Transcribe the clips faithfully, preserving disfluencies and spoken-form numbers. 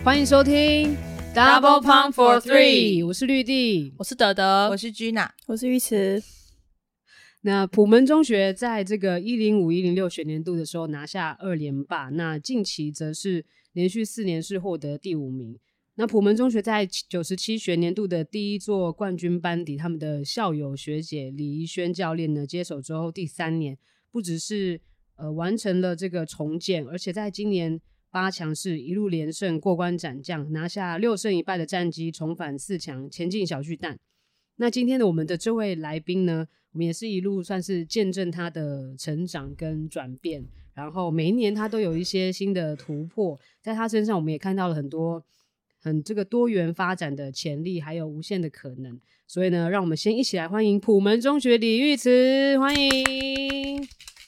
欢迎收听 Double Pump for Three， 我是绿地， 我是德德， 我是 Gina， 我是玉慈。 那普门中学在这个一零五一零六学年度的时候拿下二连霸，那近期则是连续四年是获得第五名。那普门中学在九十七学年度的第一座冠军班底，他们的校友学姐李怡轩教练呢接手之后第三年，不只是呃完成了这个重建，而且在今年八强是一路连胜过关斩将，拿下六胜一败的战绩，重返四强，前进小巨蛋。那今天的我们的这位来宾呢，我们也是一路算是见证他的成长跟转变，然后每一年他都有一些新的突破，在他身上我们也看到了很多很这个多元发展的潜力，还有无限的可能。所以呢，让我们先一起来欢迎普门中学李玉慈，欢迎。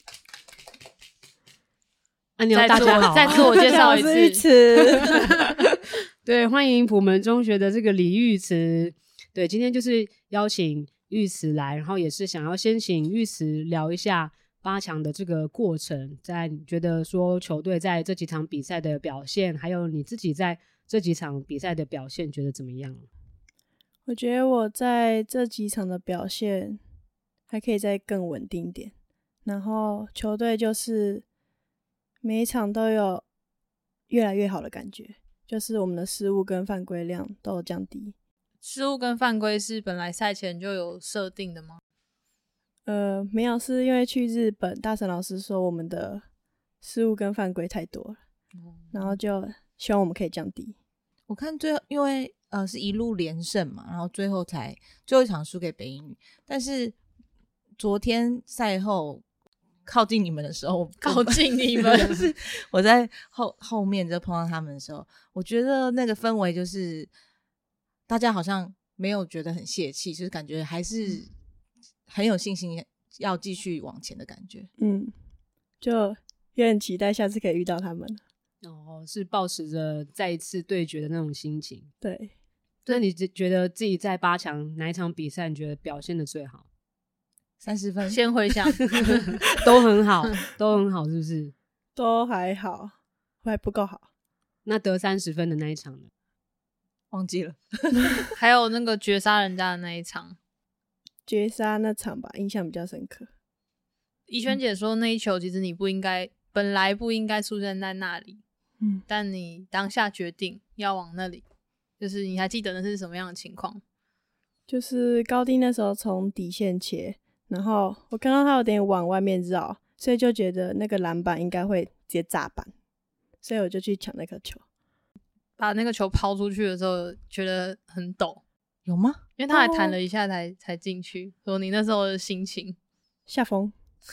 啊，你要大家好， 再自我介绍一次。 玉慈对，欢迎普门中学的这个李玉慈。对，今天就是邀请玉慈来，然后也是想要先请玉慈聊一下八强的这个过程，在你觉得说球队在这几场比赛的表现，还有你自己在这几场比赛的表现，觉得怎么样？ 我觉得我在这几场的表现还可以再更稳定一点，然后球队就是每一场都有越来越好的感觉，就是我们的失误跟犯规量都有降低。 失误跟犯规是本来赛前就有设定的吗？ 呃，没有，是因为去日本，大神老师说我们的失误跟犯规太多了，嗯、然后就希望我们可以降低。 我看最后因为呃是一路连胜嘛，然后最后才最后一场输给北一女，但是昨天赛后靠近你们的时候， 靠近你们就是我在后后面就碰到他们的时候，我觉得那个氛围就是大家好像没有觉得很泄气，就是感觉还是很有信心要继续往前的感觉。 嗯，就也很期待下次可以遇到他们。 哦，是抱持着再一次对决的那种心情。 对， 那你觉得自己在八强哪一场比赛你觉得表现的最好？ 三十分， 先回想都很好，都很好，是不是？ 都还好，还不够好。 那得三十分的那一场呢？ 忘记了。 还有那个绝杀人家的那一场， 绝杀那场吧，印象比较深刻。 怡萱姐说那一球其实你不应该，本来不应该出现在那里， 嗯， 但你当下决定要往那里，就是你还记得那是什么样的情况？ 就是高低那时候从底线切，然后我看到他有点往外面绕，所以就觉得那个篮板应该会直接炸板，所以我就去抢那颗球。 把那个球抛出去的时候觉得很抖， 有吗？ 因为他还弹了一下才、哦、才进去。说你那时候的心情？ 下风，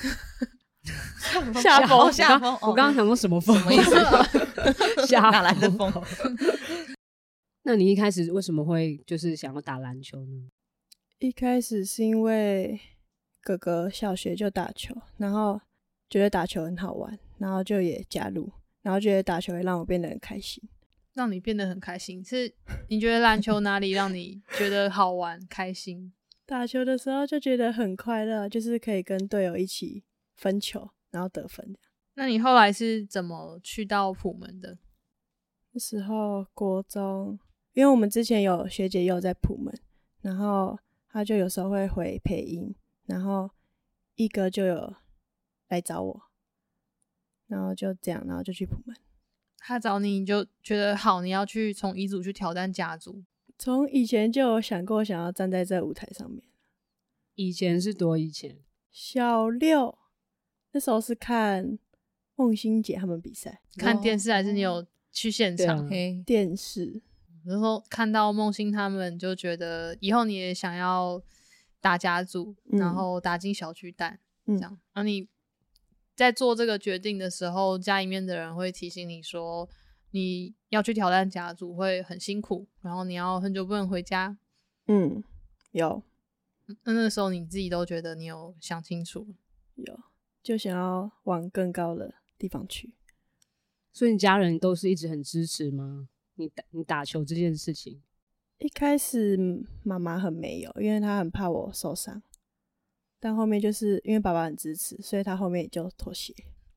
下风， 下风。 我刚刚想说什么风？ 什么意思？ 下哪来的风？ 那你一开始为什么会就是想要打篮球呢？ 一开始是因为哥哥小学就打球，然后觉得打球很好玩，然后就也加入，然后觉得打球会让我变得很开心。 让你变得很开心，是你觉得篮球哪里让你觉得好玩开心？ 打球的时候就觉得很快乐，就是可以跟队友一起分球然后得分。 那你后来是怎么去到普门的？ 那时候国中，因为我们之前有学姐也有在普门，然后她就有时候会回配音，然后一哥就有来找我，然后就这样，然后就去普门。 他找你，你就觉得好，你要去从乙组去挑战甲组。 从以前就有想过想要站在这舞台上面。 以前是多以前？ 小六那时候是看梦欣姐他们比赛， 看电视还是你有去现场？ 啊、 电视。 有时候看到梦欣他们，就觉得以后你也想要打甲组，嗯、然后打进小巨蛋，嗯、这样。然后你在做这个决定的时候，家里面的人会提醒你说你要去挑战甲组会很辛苦，然后你要很久不能回家。 嗯，有。 那那个时候你自己都觉得你有想清楚？ 有，就想要往更高的地方去。 所以你家人都是一直很支持吗？你打你打球这件事情？ 一开始妈妈很没有，因为她很怕我受伤。但后面就是因为爸爸很支持，所以他后面也就妥协。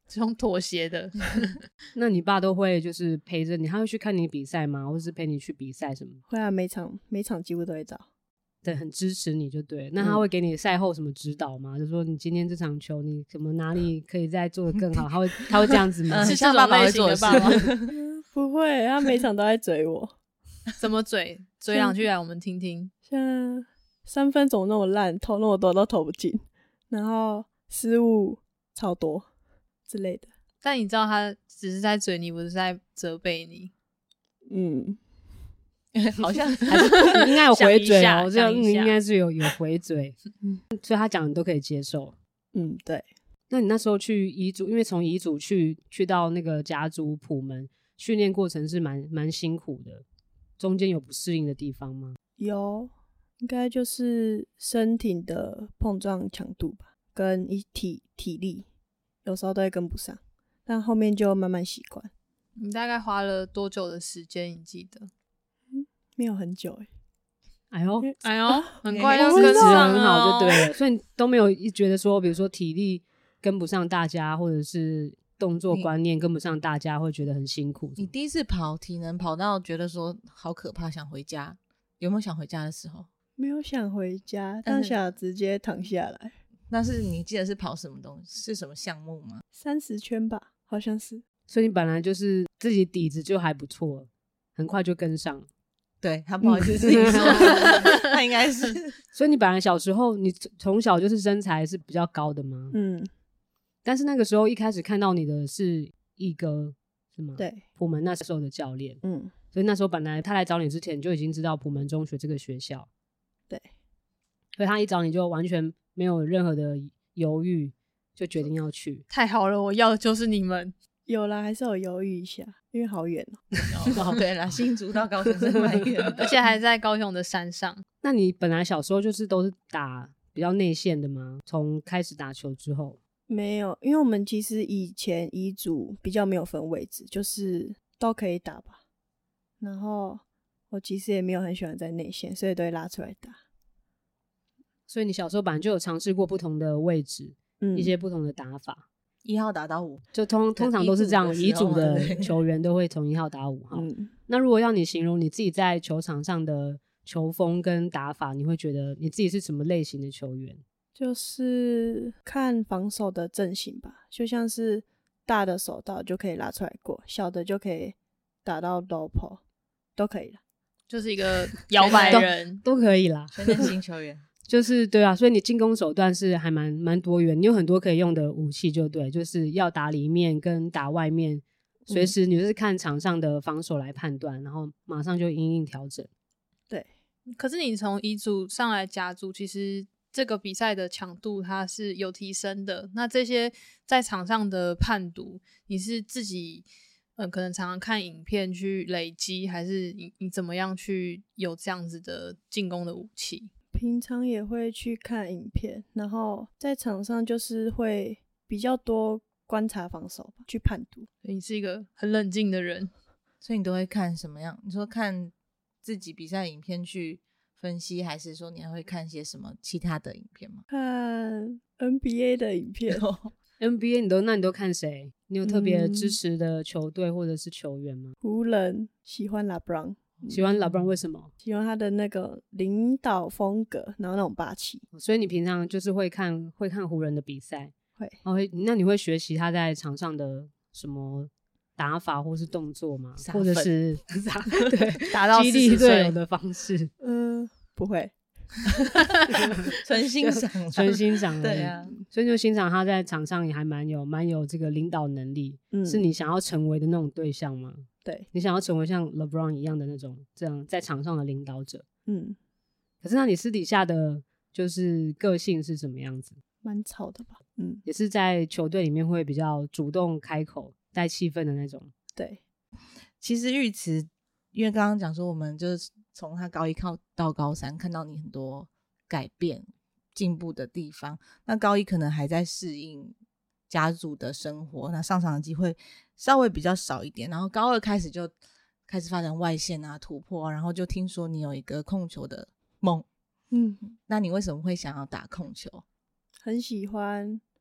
这种妥协的。 那你爸都会就是陪着你，他会去看你比赛吗？或是陪你去比赛什么？ 会啊，每场每场几乎都会找。 对，很支持你就对。那他会给你赛后什么指导吗？嗯、就说你今天这场球你什么哪里可以再做得更好？他会他会这样子吗？ 是像爸爸会做的爸爸不会，他每场都在追我。 怎么追？追两句来我们听听。 像三分怎么那么烂，投那么多都投不进，然后失误超多之类的。 但你知道他只是在追你，不是在责备你。 嗯。 好像还是应该有回嘴哦，这样应该是有有回嘴，所以他讲你都可以接受。 嗯，对。 那你那时候去乙组，因为从乙组去去到那个甲组普门，训练过程是蛮蛮辛苦的，中间有不适应的地方吗？ 有，应该就是身体的碰撞强度吧，跟体体力有时候都会跟不上，但后面就慢慢习惯。 你大概花了多久的时间？你记得？ 没有很久哎、 欸，哎呦哎呦，很快就跟上了， 很好就对了。所以你都没有觉得说，比如说体力跟不上大家，或者是动作观念跟不上大家，会觉得很辛苦。 你第一次跑体能跑到觉得说好可怕，想回家，有没有想回家的时候？ 没有想回家，当下直接躺下来。 那是你记得是跑什么东西？是什么项目吗？ 三十圈吧，好像是。 所以你本来就是自己底子就还不错，很快就跟上。 对，他不好意思自己说，他应该是。 所以你本来小时候，你从小就是身材是比较高的吗？ 嗯。 但是那个时候一开始看到你的是一哥，是吗？ 对， 普门那时候的教练。 嗯。 所以那时候本来他来找你之前，就已经知道普门中学这个学校。 对。 所以他一找你就完全没有任何的犹豫，就决定要去。 太好了，我要的就是你们。 有啦，还是有犹豫一下，因为好远哦。哦，对啦，新竹到高雄是蛮远的， 而且还在高雄的山上。 那你本来小时候就是都是打比较内线的吗？从开始打球之后？ 没有，因为我们其实以前乙组比较没有分位置，就是都可以打吧。然后我其实也没有很喜欢在内线，所以都会拉出来打。 所以你小时候本来就有尝试过不同的位置，嗯，一些不同的打法。 一号打到五， 就通通常都是这样，乙组的球员都会从一号打五号。嗯、那如果要你形容你自己在球场上的球风跟打法，你会觉得你自己是什么类型的球员？ 就是看防守的阵型吧，就像是大的手道就可以拉出来过，小的就可以打到 low post， 都可以了， 就是一个摇摆人都, 都可以啦， 全能型球员。 就是对啊，所以你进攻手段是还蛮蛮多元，你有很多可以用的武器，就对，就是要打里面跟打外面，随时你就是看场上的防守来判断，然后马上就因应调整。 对， 可是你从乙组上来甲组，其实这个比赛的强度它是有提升的。那这些在场上的判读，你是自己嗯、呃，可能常常看影片去累积，还是你你怎么样去有这样子的进攻的武器？ 平常也会去看影片，然后在场上就是会比较多观察防守吧，去判读。 你是一个很冷静的人， 所以你都会看什么样？你说看自己比赛影片去分析，还是说你还会看些什么其他的影片吗？ 看 N B A 的影片。 N B A 你都那你都看谁？你有特别支持的球队或者是球员吗？ 湖人，喜欢 LeBron。 喜欢LeBron为什么？ 喜欢他的那个领导风格，然后那种霸气。 所以你平常就是会看会看湖人的比赛， 会。 然后那你会学习他在场上的什么打法或是动作吗？或者是对打到激励队友的方式？ 嗯、呃，不会。 纯欣赏， 纯欣赏。 对啊， 所以就欣赏他在场上也还蛮有蛮有这个领导能力、嗯，是你想要成为的那种对象吗？ 对， 你想要成为像 LeBron 一样的那种这样在场上的领导者。 嗯， 可是那你私底下的就是个性是什么样子？ 蛮吵的吧。嗯， 也是在球队里面会比较主动开口带气氛的那种。 对， 其实玉慈因为刚刚讲说我们就是从他高一靠到高三看到你很多改变进步的地方，那高一可能还在适应家族的生活，那上场的机会稍微比较少一点，然后高二开始就开始发展外线啊突破，然后就听说你有一个控球的梦。 嗯， 那你为什么会想要打控球？ 很喜欢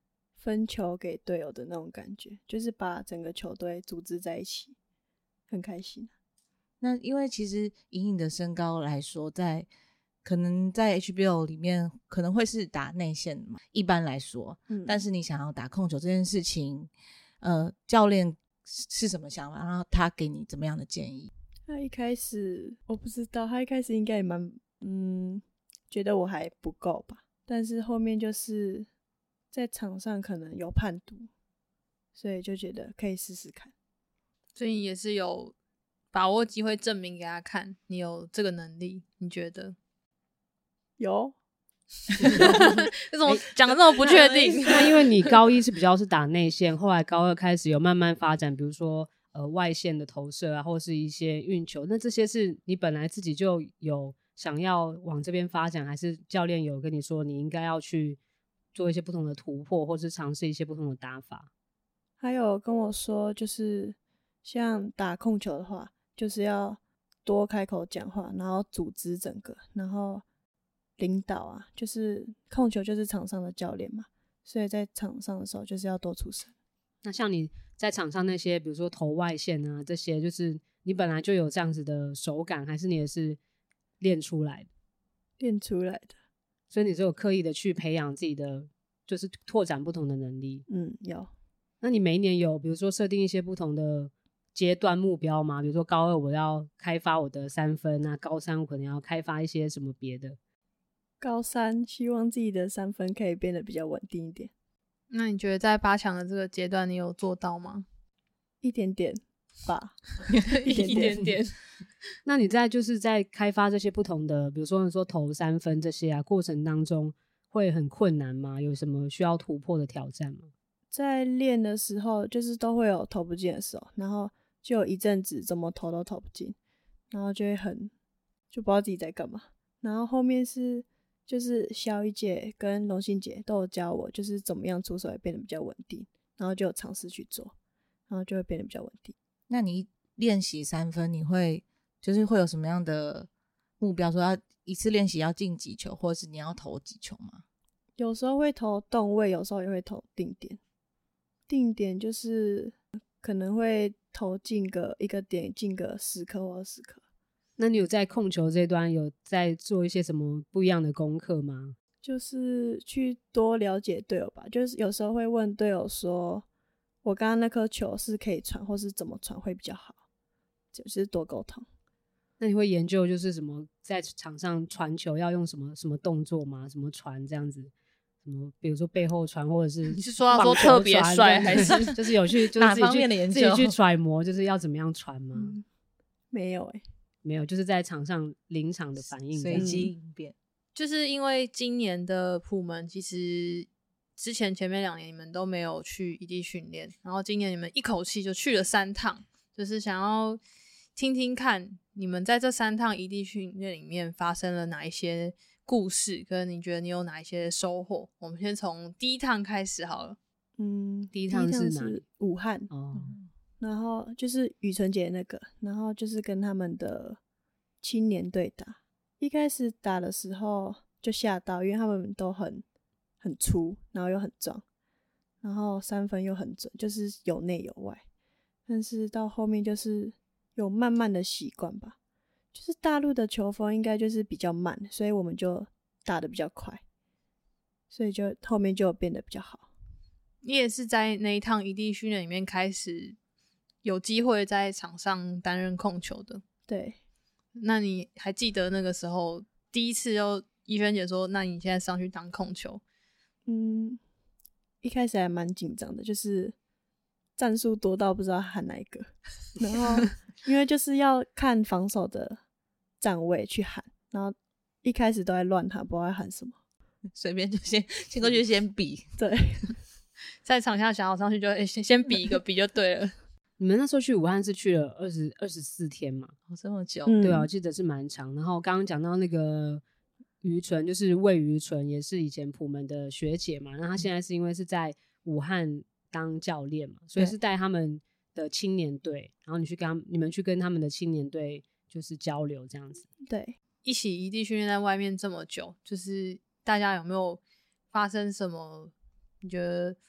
分球给队友的那种感觉，就是把整个球队组织在一起，很开心。 那因为其实以你的身高来说，在可能在 H B L 里面可能会是打内线嘛，一般来说、嗯、但是你想要打控球这件事情，呃，教练是什么想法，然后他给你怎么样的建议？ 他一开始我不知道，他一开始应该也蛮嗯，觉得我还不够吧，但是后面就是在场上可能有判读，所以就觉得可以试试看。 所以也是有把握机会证明给他看你有这个能力，你觉得？ 有？ 为什么讲得这么不确定？ 那因为你高一是比较是打内线，后来高二开始有慢慢发展，比如说呃外线的投射啊，或是一些运球，那这些是你本来自己就有想要往这边发展，还是教练有跟你说你应该要去做一些不同的突破，或是尝试一些不同的打法？ 还有跟我说，就是像打控球的话，就是要多开口讲话，然后组织整个，然后领导啊，就是控球就是场上的教练嘛，所以在场上的时候就是要多出声。 那像你在场上那些比如说投外线啊这些，就是你本来就有这样子的手感，还是你也是练出来的？ 练出来的。 所以你是有刻意的去培养自己的，就是拓展不同的能力？ 嗯，有。 那你每一年有比如说设定一些不同的阶段目标吗？比如说高二我要开发我的三分，那高三我可能要开发一些什么别的？ 高三希望自己的三分可以变得比较稳定一点。 那你觉得在八强的这个阶段你有做到吗？ 一点点吧。 一点点一点点那你在就是在开发这些不同的，比如说你说投三分这些啊，过程当中会很困难吗？有什么需要突破的挑战吗？ 在练的时候就是都会有投不进的时候，然后就有一阵子怎么投都投不进，然后就会很就不知道自己在干嘛。然后后面是就是萧一姐跟龙信姐都有教我，就是怎么样出手也变得比较稳定，然后就有尝试去做，然后就会变得比较稳定。 那你练习三分你会就是会有什么样的目标，说要一次练习要进几球，或者是你要投几球吗？ 有时候会投动位，有时候也会投定点。定点就是可能会投进个一个点进个十颗或二十颗。 那你有在控球这端有在做一些什么不一样的功课吗？ 就是去多了解队友吧，就是有时候会问队友说我刚刚那颗球是可以传或是怎么传会比较好，就是多沟通。 那你会研究就是什么在场上传球要用什么什么动作吗？什么传这样子，什么比如说背后传，或者是你是说要说特别帅，还是就是有去就是哪自己去方面的研究自己去揣摩，就是要怎么样传吗？ 嗯、没有哎、欸， 没有，就是在场上临场的反应， 随机应变。 就是因为今年的普门其实之前前面两年你们都没有去异地训练，然后今年你们一口气就去了三趟，就是想要听听看你们在这三趟异地训练里面发生了哪一些故事，跟你觉得你有哪一些收获。我们先从第一趟开始好了。 嗯， 第一趟是哪里？ 是武汉哦， 然后就是雨纯姐那个，然后就是跟他们的青年队打。一开始打的时候就吓到，因为他们都很很粗，然后又很壮，然后三分又很准，就是有内有外。但是到后面就是有慢慢的习惯吧，就是大陆的球风应该就是比较慢，所以我们就打得比较快，所以就后面就变得比较好。 你也是在那一趟异地训练里面开始有机会在场上担任控球的。 对。 那你还记得那个时候第一次又怡萱姐说那你现在上去当控球？ 嗯，一开始还蛮紧张的，就是战术多到不知道喊哪一个，然后因为就是要看防守的站位去喊，然后一开始都在乱喊，不知道在喊什么， 随便就先先过去先比。 对， 在场下想好上去就、欸、先先比一个比就对了。 你们那时候去武汉是去了二十二十四天嘛？ 哦，这么久。 嗯、 对啊，我记得是蛮长。然后刚刚讲到那个于纯，就是魏于纯，也是以前普门的学姐嘛。那她现在是因为是在武汉当教练嘛，所以是带他们的青年队，然后你去跟他们你们去跟他们的青年队就是交流这样子。 对， 一起异地训练在外面这么久，就是大家有没有发生什么你觉得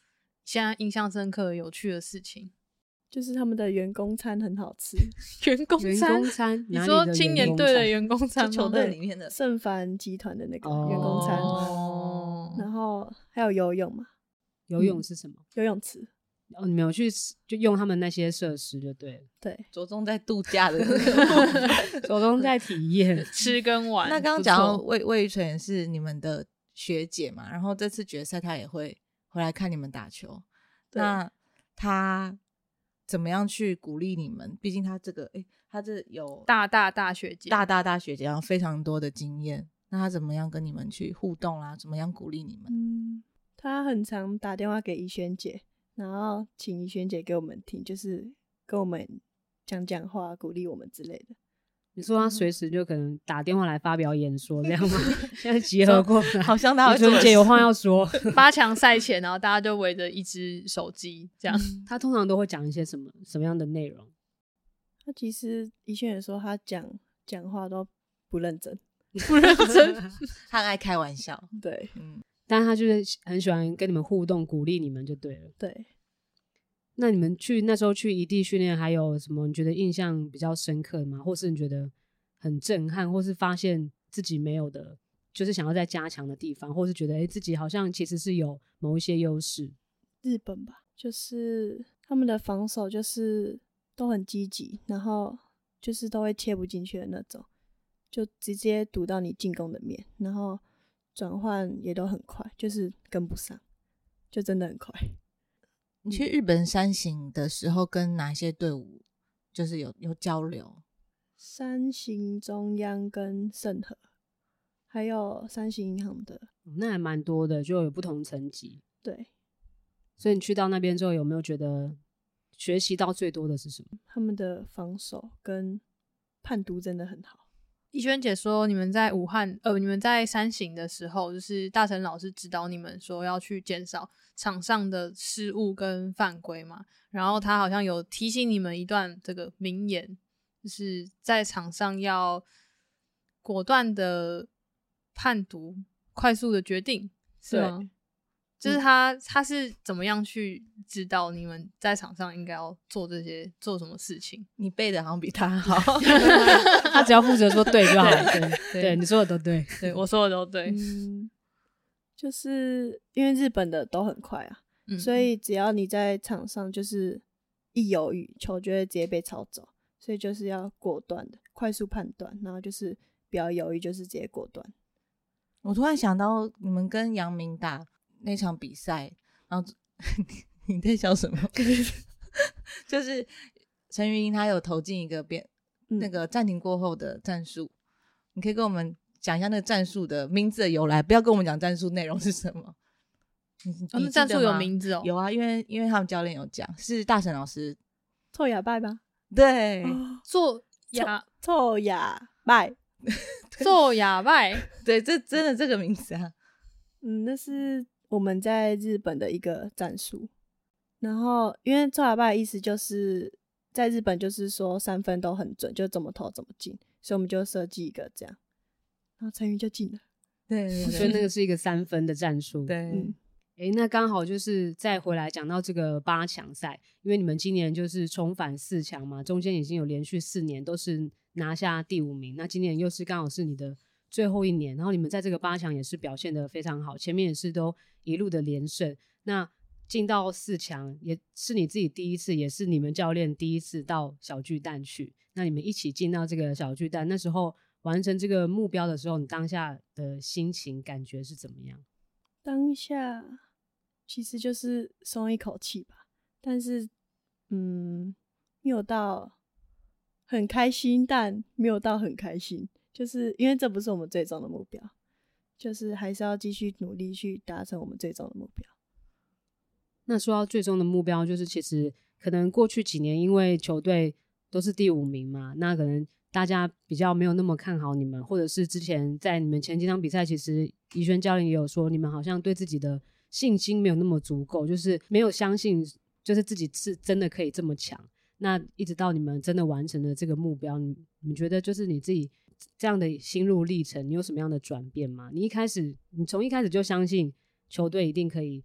现在印象深刻有趣的事情？ 就是他们的员工餐很好吃。 员工员餐工餐， 你说青年队的员员工餐吗？ 球队里面的盛凡集团的那个员工餐， 哦， 然后还有游泳嘛， 游泳是什么？ 游泳池。 哦，你们有去就用他们那些设施就对了， 对， 着重在度假的那个着重在体验吃跟玩。 那刚刚讲到魏魏玉纯也是你们的学姐嘛，然后这次决赛她也会回来看你们打球，那她怎么样去鼓励你们？毕竟她这个，哎，她这有大大大学姐， 大大大学姐，然后非常多的经验，那她怎么样跟你们去互动啦？怎么样鼓励你们？ 嗯，她很常打电话给怡萱姐，然后请怡萱姐给我们听，就是跟我们讲讲话，鼓励我们之类的。 你说他随时就可能打电话来发表演说这样吗？现在结合过来， 好像他会怡萱姐有话要说。 八强赛前，然后大家就围着一只手机这样。 嗯他通常都会讲一些什么什么样的内容？ 他其实怡萱也说，他讲讲话都不认真， 不认真， 他很爱开玩笑。 对， 嗯， 但他就是很喜欢跟你们互动，鼓励你们就对了。 对。 那你们去那时候去异地训练，还有什么你觉得印象比较深刻吗？或是你觉得很震撼，或是发现自己没有的，就是想要再加强的地方，或是觉得哎、欸、自己好像其实是有某一些优势？ 日本吧，就是他们的防守就是都很积极，然后就是都会切不进去的那种，就直接堵到你进攻的面，然后转换也都很快，就是跟不上，就真的很快。 你去日本山行的时候，跟哪些队伍就是有有交流？ 山形、中央跟盛和，还有三星银行的， 那还蛮多的，就有不同层级。 对， 所以你去到那边之后，有没有觉得学习到最多的是什么？ 他们的防守跟判读真的很好。 怡萱姐说，你们在武汉，呃，你们在山行的时候，就是大成老师指导你们说要去减少场上的失误跟犯规嘛，然后他好像有提醒你们一段这个名言，就是在场上要果断的判读，快速的决定，是吗？就是他、嗯、他是怎么样去指导你们在场上应该要做这些做什么事情？ 你背的好像比他好。 他只要负责说对就好了。对对, 对，你说的都对， 对我说的都对。 嗯，就是因为日本的都很快啊、 嗯， 所以只要你在场上就是一犹豫，球就会直接被抄走，所以就是要果断的快速判断，然后就是不要犹豫，就是直接果断。 我突然想到你们跟阳明打那场比赛，然后你在笑什么？就是陈云英她有投进一个边、嗯、那个暂停过后的战术，你可以跟我们讲一下那个战术的名字的由来，不要跟我们讲战术内容是什么。 哦，那战术有名字哦？ 有啊，因为因为他们教练有讲，是大神老师臭哑拜吧？ 对， 哦、做哑臭哑拜， 做哑拜， 对，这真的这个名字啊。 嗯，那是我们在日本的一个战术，然后因为臭哑拜的意思就是在日本就是说三分都很准，就怎么投怎么进，所以我们就设计一个这样，然后陈云就进了。 对, 对, 对， 所以那个是一个三分的战术。 对， 嗯， 哎，那刚好就是再回来讲到这个八强赛，因为你们今年就是重返四强嘛，中间已经有连续四年都是拿下第五名，那今年又是刚好是你的最后一年，然后你们在这个八强也是表现得非常好，前面也是都一路的连胜，那进到四强也是你自己第一次，也是你们教练第一次到小巨蛋去，那你们一起进到这个小巨蛋，那时候完成这个目标的时候，你当下的心情感觉是怎么样？ 当下其实就是松一口气吧，但是嗯，没有到很开心，但没有到很开心，就是因为这不是我们最终的目标，就是还是要继续努力去达成我们最终的目标。 那说到最终的目标，就是其实可能过去几年因为球队都是第五名嘛，那可能大家比较没有那么看好你们，或者是之前在你们前几场比赛，其实怡萱教练也有说，你们好像对自己的信心没有那么足够，就是没有相信就是自己是真的可以这么强。那一直到你们真的完成了这个目标，你你觉得就是你自己这样的心路历程，你有什么样的转变吗？你一开始你从一开始就相信球队一定可以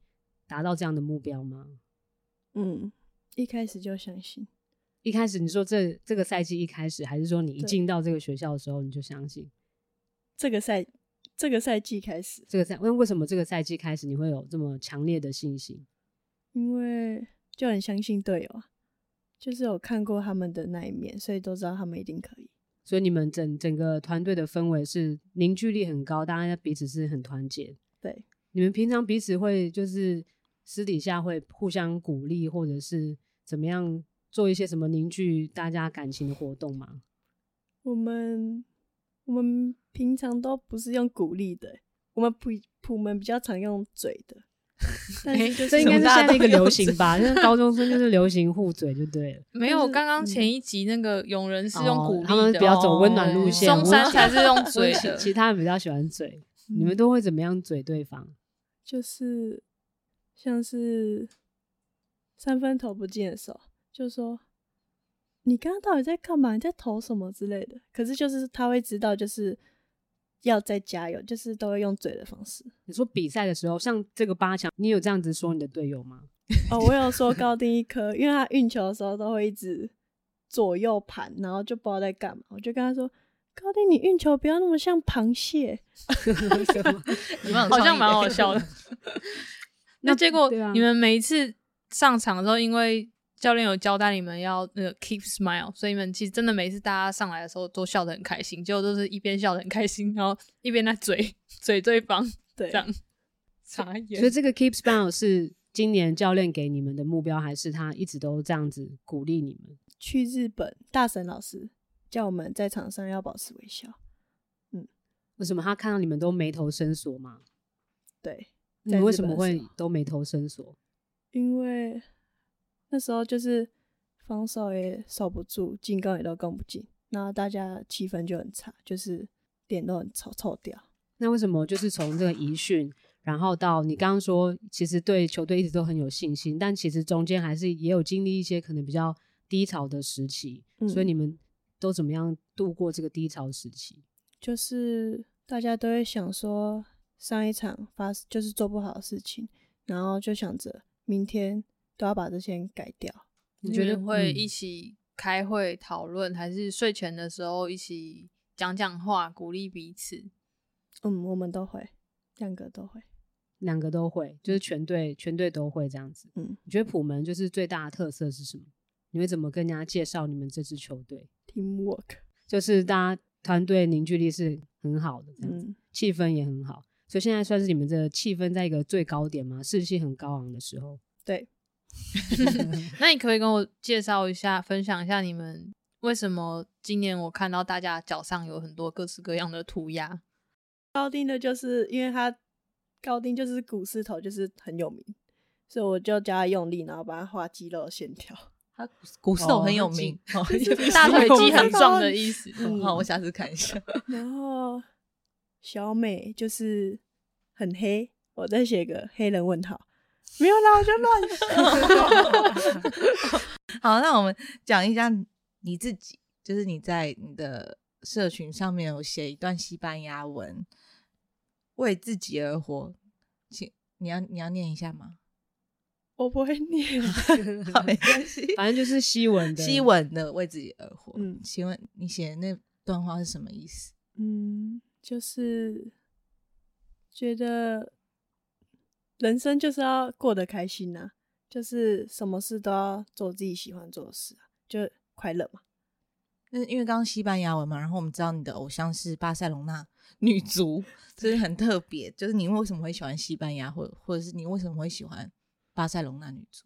达到这样的目标吗？ 嗯，一开始就相信。 一开始你说这这个赛季一开始，还是说你一进到这个学校的时候你就相信？ 这个赛这个赛季开始， 这个赛为什么这个赛季开始你会有这么强烈的信心？ 因为就很相信队友啊，就是有看过他们的那一面，所以都知道他们一定可以。 所以你们整整个团队的氛围是凝聚力很高，大家彼此是很团结。 对， 你们平常彼此会就是私底下会互相鼓励，或者是怎么样做一些什么凝聚大家感情的活动吗？ 我们我们平常都不是用鼓励的，我们普普门比较常用嘴的。但是就是这应该是现在一个流行吧，就是高中生就是流行互嘴就对了。 没有，刚刚前一集那个永仁是用鼓励的， 哦、他们比较走温暖路线， 松山才是用嘴的， 其他人比较喜欢嘴。嗯、你们都会怎么样嘴对方？ 就是像是三分投不进的时候，就说你刚刚到底在干嘛？你在投什么之类的。可是就是他会知道，就是要再加油，就是都会用嘴的方式。 你说比赛的时候，像这个八强，你有这样子说你的队友吗？ 哦，我有说高丁一颗，因为他运球的时候都会一直左右盘，然后就不知道在干嘛。我就跟他说：“高丁，你运球不要那么像螃蟹。” 好像蛮好笑的。那结果你们每一次上场的时候，因为教练有交代你们要那个 keep smile， 所以你们其实真的每次大家上来的时候都笑得很开心，结果都是一边笑得很开心，然后一边在嘴嘴对方， 对， 这样傻眼。 所以这个 keep smile 是今年教练给你们的目标，还是他一直都这样子鼓励你们？ 去日本，大神老师叫我们在场上要保持微笑。嗯， 为什么他看到你们都眉头深锁吗？ 对， 你们为什么会都眉头深锁？ 因为那时候就是防守也守不住，进攻也都攻不进，然后大家气氛就很差，就是脸都很臭臭掉。 那为什么就是从这个移训，然后到你刚刚说，其实对球队一直都很有信心，但其实中间还是也有经历一些可能比较低潮的时期，嗯、所以你们都怎么样度过这个低潮时期？ 就是大家都会想说，上一场发就是做不好的事情，然后就想着明天都要把这些改掉。 你觉得会一起开会讨论、嗯，还是睡前的时候一起讲讲话，鼓励彼此？ 嗯，我们都会，两个都会， 两个都会，就是全队全队都会这样子。嗯，你觉得普门就是最大的特色是什么？你会怎么跟人家介绍你们这支球队 ？Teamwork， 就是大家团队凝聚力是很好的，这样子，嗯、气氛也很好。所以现在算是你们的气氛在一个最高点吗？士气很高昂的时候。 对。 那你可不可以跟我介绍一下，分享一下你们为什么今年我看到大家脚上有很多各式各样的涂鸦？ 高丁的就是因为他高丁就是股四头就是很有名，所以我就叫他用力，然后把他画肌肉线条。 他股四头很有名， 哦、大腿肌很壮的意思。 嗯、好，我下次看一下。 然后小美就是很黑，我再写个黑人问号。没有啦，我就乱说。 好，那我们讲一下你自己，就是你在你的社群上面有写一段西班牙文，为自己而活，请你要你要念一下吗？ 我不会念， 好，没关系， 反正就是西文的， 西文的为自己而活。 嗯， 请问你写的那段话是什么意思？ 嗯，就是觉得人生就是要过得开心啊，就是什么事都要做自己喜欢做的事啊，就快乐嘛。 那因为刚刚西班牙文嘛，然后我们知道你的偶像是巴塞隆纳女足，就是很特别。就是你为什么会喜欢西班牙，或或者是你为什么会喜欢巴塞隆纳女足？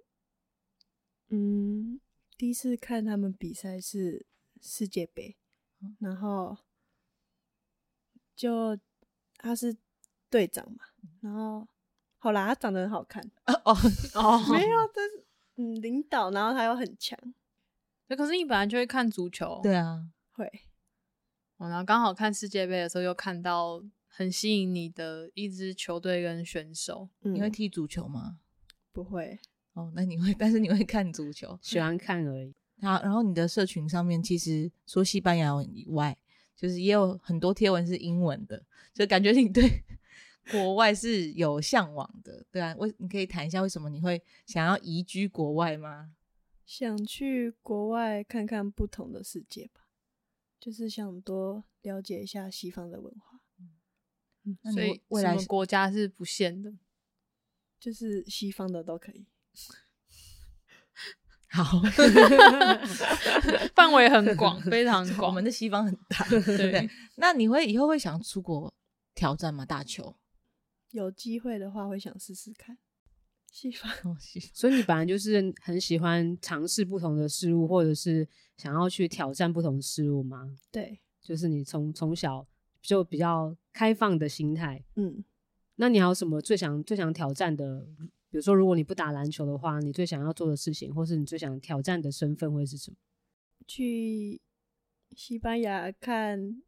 嗯，第一次看他们比赛是世界杯，嗯、然后就他是队长嘛，然后好啦，他长得很好看哦哦， 没有，但是嗯，领导，然后他又很强。 可是你本来就会看足球， 对啊， 会。 哦、然后刚好看世界杯的时候，又看到很吸引你的一支球队跟选手。 嗯、你会踢足球吗？ 不会。 哦，那你会，但是你会看足球， 喜欢看而已。 好，然后你的社群上面其实说西班牙文以外，就是也有很多贴文是英文的，就感觉你对国外是有向往的，对啊，为你可以谈一下为什么你会想要移居国外吗？ 想去国外看看不同的世界吧，就是想多了解一下西方的文化。 嗯， 所以未来什么国家是不限的？ 就是西方的都可以。 好， 范围很广，非常广。 我们的西方很大。 对， 那你会以后会想出国挑战吗？打球？ 有机会的话会想试试看。西方， 哦，西方。 所以你本来就是很喜欢尝试不同的事物，或者是想要去挑战不同的事物吗？ 对， 就是你从从小就比较开放的心态。 嗯， 那你还有什么最想最想挑战的？比如说，如果你不打篮球的话，你最想要做的事情，或是你最想挑战的身份会是什么？ 去西班牙看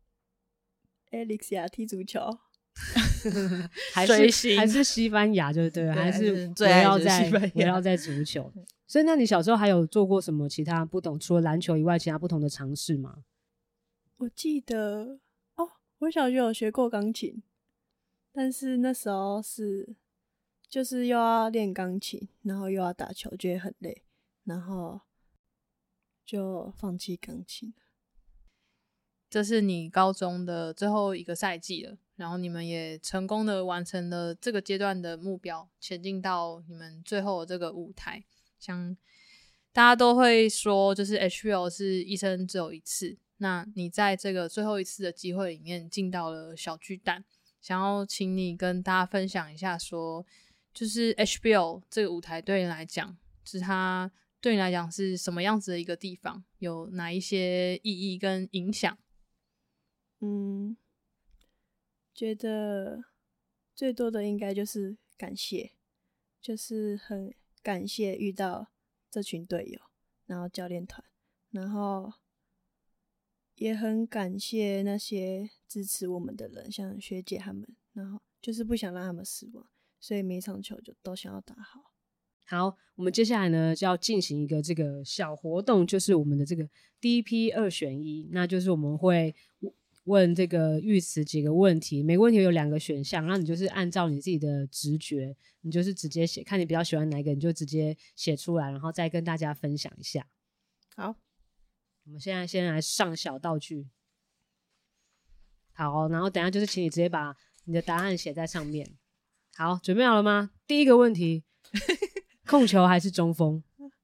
Alexia 踢足球。 还追星是还是西班牙就对了， 对还是还是最围爱就是绕在西班牙围绕在足球。所以，那你小时候还有做过什么其他不同，除了篮球以外，其他不同的尝试吗？ 我记得哦，我小学有学过钢琴，但是那时候是就是又要练钢琴，然后又要打球，觉得很累，然后就放弃钢琴了。 这是你高中的最后一个赛季了，然后你们也成功的完成了这个阶段的目标，前进到你们最后的这个舞台。像大家都会说，就是 H B L 是一生只有一次，那你在这个最后一次的机会里面进到了小巨蛋，想要请你跟大家分享一下说，就是 H B L 这个舞台对你来讲，就是它对你来讲是什么样子的一个地方，有哪一些意义跟影响？ 嗯，觉得最多的应该就是感谢，就是很感谢遇到这群队友，然后教练团，然后也很感谢那些支持我们的人，像学姐他们，然后就是不想让他们失望，所以每场球就都想要打好。 好，我们接下来呢就要进行一个这个小活动，就是我们的这个 D P 二选一，那就是我们会问这个玉慈几个问题，每个问题有两个选项，然后你就是按照你自己的直觉，你就是直接写，看你比较喜欢哪一个，你就直接写出来，然后再跟大家分享一下。 好， 我们现在先来上小道具。好，然后等一下就是请你直接把你的答案写在上面。好，准备好了吗？第一个问题，控球还是中锋？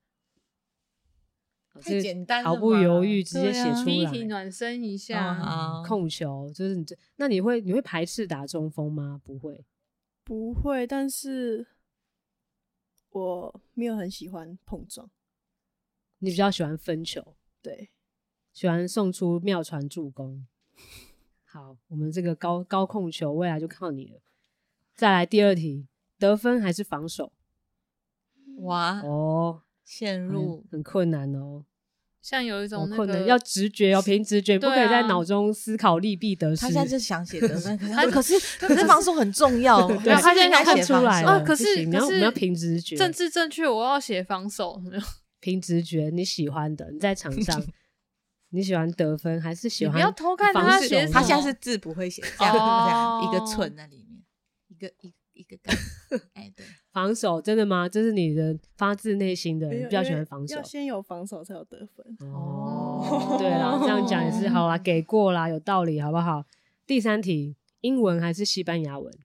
太简单了嘛， 毫不犹豫直接写出来。 第一题暖身一下， 哦、 控球就是你这，那你会你会排斥打中锋吗？不会， 不会，但是我没有很喜欢碰撞。 你比较喜欢分球， 对， 喜欢送出妙传助攻。好，我们这个高高控球未来就靠你了。再来第二题，得分还是防守？ 哇哦， 陷入、 嗯、很困难哦。 像有一种那个困难，要直觉哦，凭直觉，不可以在脑中思考利弊得失。 他现在就想写得分，可是可是可是防守很重要， 对，他现在看出来了。 啊，可是你要我们要凭直觉， 政治正确，我要写防守， 凭直觉，你喜欢的，你在场上。你喜欢得分还是喜欢？ 你不要偷看他写什么， 他现在是字不会写，这样、 哦、 这样一个寸在里面，一个一一个杆。哎，对， 防守真的吗？这是你的发自内心的，你比较喜欢防守。 要先有防守才有得分。 哦，对啦，这样讲也是好啦，给过啦，有道理，好不好？第三题，英文还是西班牙文？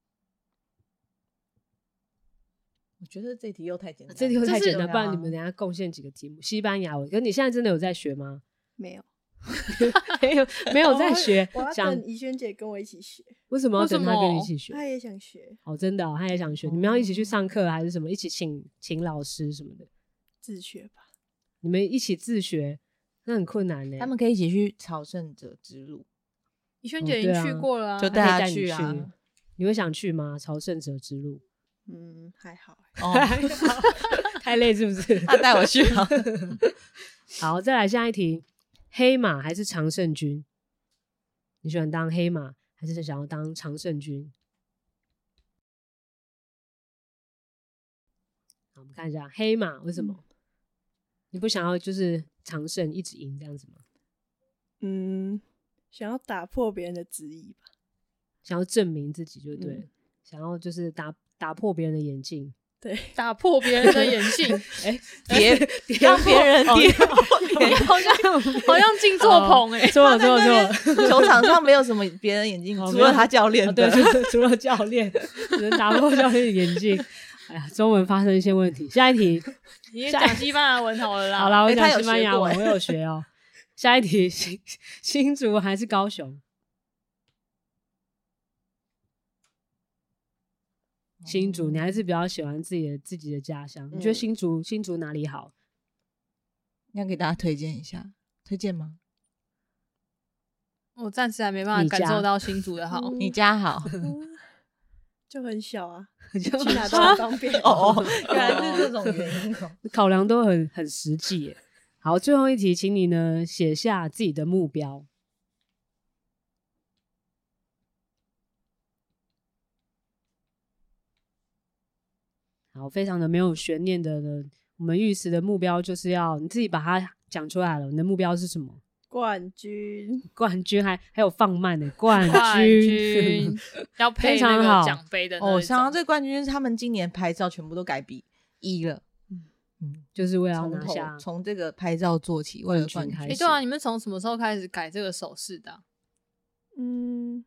我觉得这题又太简单， 这题又太简单，不然你们等一下贡献几个题目。西班牙文，可是你现在真的有在学吗？ 没有， 没有，没有在学。 我要等怡萱姐跟我一起学。 为什么要等她跟你一起学？ 她也想学。 哦，真的、哦，她也想学。哦、你们要一起去上课，还是什么？一起请请老师什么的？ 自学吧。 你们一起自学，那很困难呢。 他们可以一起去朝圣者之路。 怡萱姐已经去过了、啊哦啊， 就带她去啊。 你, 你会想去吗？朝圣者之路？ 嗯，还好。 哦， 太累是不是？ 他带我去啊。 好，再来下一题。黑马还是常胜军？你喜欢当黑马还是想要当常胜军？好，我们看一下黑马为什么、嗯、你不想要就是常胜一直赢这样子吗？ 嗯，想要打破别人的旨意吧， 想要证明自己就对了、嗯、 想要就是打打破别人的眼镜， 对， 打破别人的眼镜， 哎， 跌让别人跌好像好像进错棚哎， 错了错了错了， 球场上没有什么别人眼镜，除了他教练的， 对，除了教练，只能打破教练的眼镜。哎呀，中文发生一些问题。下一题， 你也讲西班牙文好了啦。 好啦，我讲欸、 西班牙文，我有学哦。下一题，新新竹还是高雄？新竹，你还是比较喜欢自己的自己的家乡？你觉得新竹新竹哪里好？ 你要给大家推荐一下，推荐吗？ 我暂时还没办法感受到新竹的好。 你家好。 就很小啊， 去哪都很方便。 哦哦，原来是这种原因哦。 考量都很很实际耶。好，最后一题，请你呢写下自己的目标。好，非常的没有悬念的呢，我们玉石的目标就是要你自己把它讲出来了。你的目标是什么？ 冠军， 冠军还还有放慢的冠军，要配那个奖杯的那哦。想到这冠军是他们今年拍照全部都改比一了， 嗯，就是为了要拿下， 从这个拍照做起，为了冠军开始。 哎，对啊，你们从什么时候开始改这个手势的、啊？ 嗯，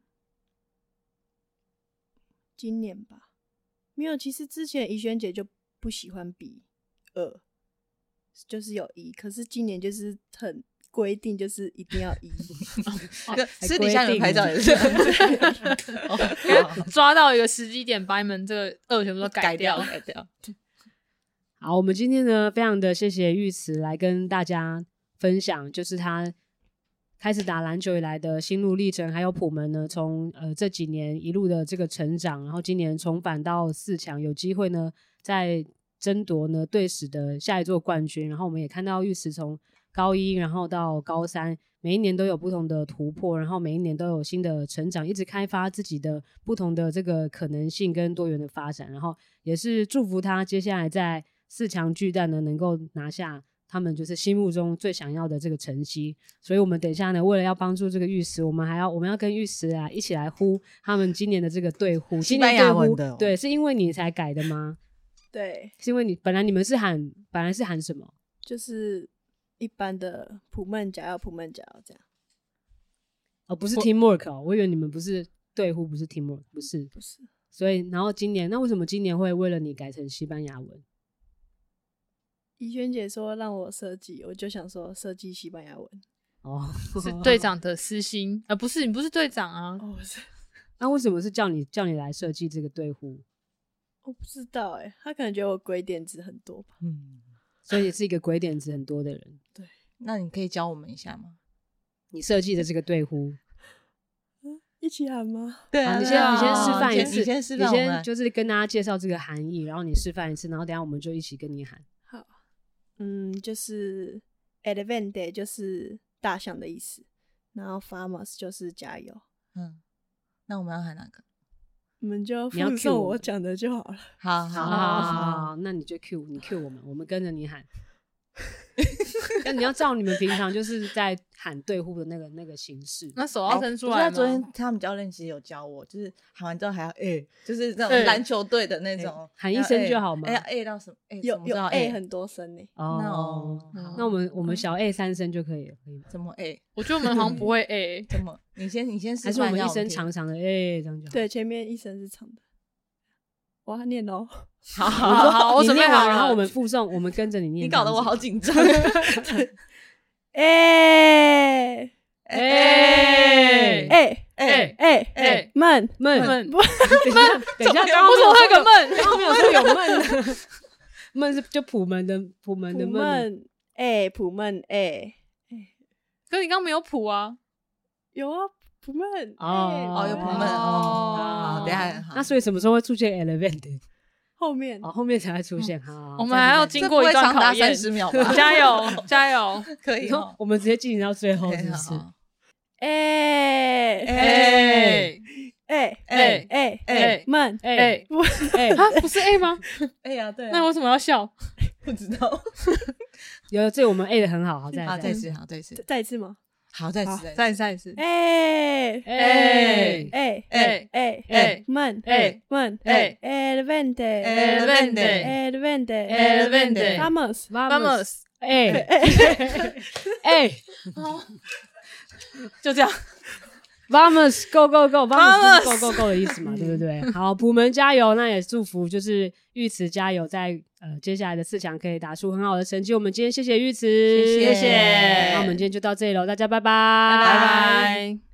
今年吧，没有。其实之前怡萱姐就不喜欢比二，就是有一，可是今年就是很。规定就是一定要一， 私底下你们拍照也是抓到一个时机点，把你们这个二全部都改掉， 改掉。 好，我们今天呢，非常的谢谢玉慈来跟大家分享，就是他开始打篮球以来的心路历程，还有普门呢，从呃这几年一路的这个成长，然后今年重返到四强，有机会呢在争夺呢队史的下一座冠军。然后我们也看到玉慈从高一然后到高三，每一年都有不同的突破，然后每一年都有新的成长，一直开发自己的不同的这个可能性跟多元的发展。然后也是祝福他接下来在四强巨蛋呢能够拿下他们就是心目中最想要的这个成绩。所以我们等一下呢，为了要帮助这个玉石，我们还要我们要跟玉石啊一起来呼他们今年的这个队呼， 西班牙文的、哦、 对，是因为你才改的吗？ 对， 是因为你本来你们是喊本来是喊什么？ 就是一般的普门加油普门加油这样。 哦，不是 teamwork 哦，我以为你们不是队呼，不是 teamwork， 不是不是。 所以然后今年，那为什么今年会为了你改成西班牙文？ 怡萱姐说让我设计，我就想说设计西班牙文。 哦， 是队长的私心啊、呃？不是，你不是队长啊？ 哦，是。 那为什么是叫你叫你来设计这个队呼？ 我不知道哎、欸，他可能觉得我鬼点子很多吧。 嗯， 所以你是一个鬼点子很多的人。 对， 那你可以教我们一下吗？ 你设计的这个队呼， 嗯，一起喊吗？ 对啊， 你先、啊、你先示范一次， 你先示范， 你先就是跟大家介绍这个含义，然后你示范一次，然后等一下我们就一起跟你喊。 好，嗯，就是 Elevante 就是大象的意思，然后 Farmers 就是加油。 嗯，那我们要喊哪个？ 你们就附送我讲的就好了。 好好好好好，那你就 Q 你 Q 我们，我们跟着你喊。那你要照你们平常就是在喊队呼的那个那个形式。 那手要伸出来吗？ 昨天他们教练其实有教我，就是喊完之后还要 A， 就是那种篮球队的那种，欸、 喊一声就好吗？ 哎呀 A 到什么？欸、 有有 A, A 很多声呢、欸。 哦，那, 那我们我们小 A 三声就可以了，可以吗？ 怎么 A？ 我觉得我们好像不会 A。 怎么？你先你先示范还是我们一声长长的 A 这样就好？ 对，前面一声是长的。我要念哦。 好好好，我准备好了， 然后我们附送，我们跟着你念。 你搞得我好紧张。 哎哎哎哎哎哎，闷闷闷闷，等一下，刚刚为什么会有个闷？ 刚刚没有说有闷，闷是就普门的普门的闷。 哎，普闷哎哎， 可是你刚刚没有谱啊？ 有啊。普门哦，有普门哦，好，等一下， 那所以什么时候会出现 Elevante？ 后面哦，后面才会出现。好， 我们还要经过一段考验， 三十秒吧， 加油加油， 可以。 我们直接进行到最后，是不是？ 哎哎哎哎哎哎， 闷哎哎，啊，不是 A 吗？ 哎呀，对， 那为什么要笑？ 不知道。 有这我们 A 的很好，好，再好，再次，好，再次， 再一次吗？ 好，再次再再次， 哎哎哎哎哎哎们哎们哎 ，Elevente Elevente Elevente Elevente Vamos Vamos， 哎哎就这样。 Vamos go go go Vamos Vamos go go go 的意思嘛，对不对？好，普门加油！那也祝福就是玉慈加油，在呃接下来的四强可以打出很好的成绩。我们今天谢谢玉慈， 谢谢那我们今天就到这里喽，大家拜拜， 拜拜。